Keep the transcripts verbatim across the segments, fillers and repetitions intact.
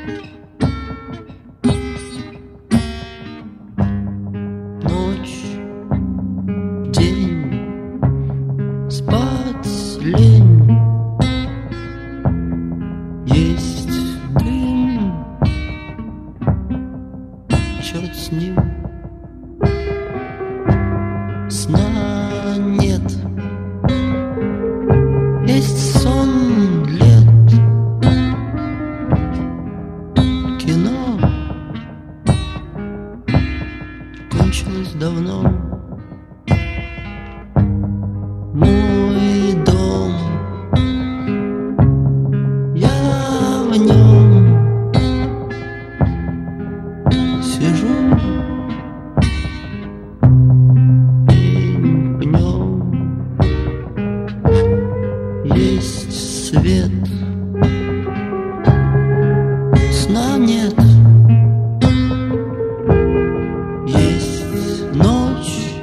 Ночь, день, спать лень, есть дым, черт с ним, сна нет, есть сон лет, кино кончилось давно. Мой дом, я в нем сижу, и в нем есть свет, сна нет, есть ночь,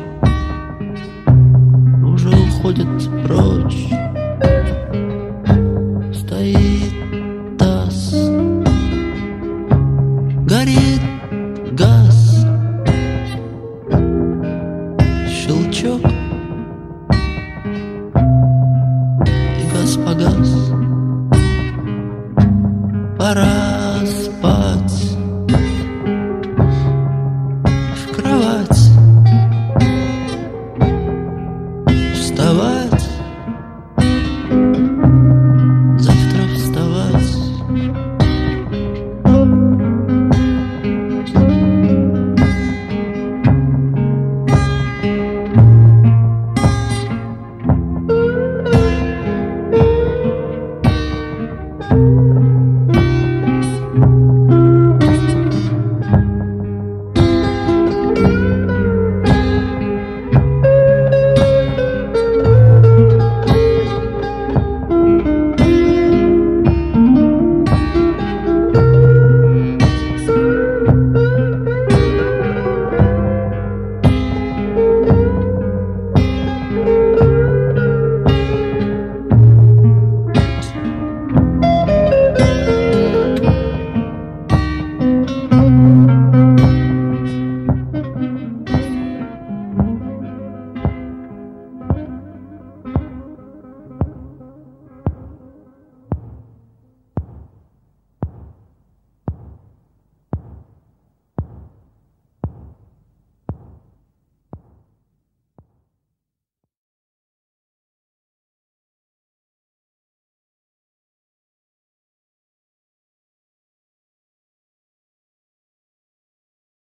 уже уходит прочь, стоит таз, горит газ, щелчок, и газ погас, пора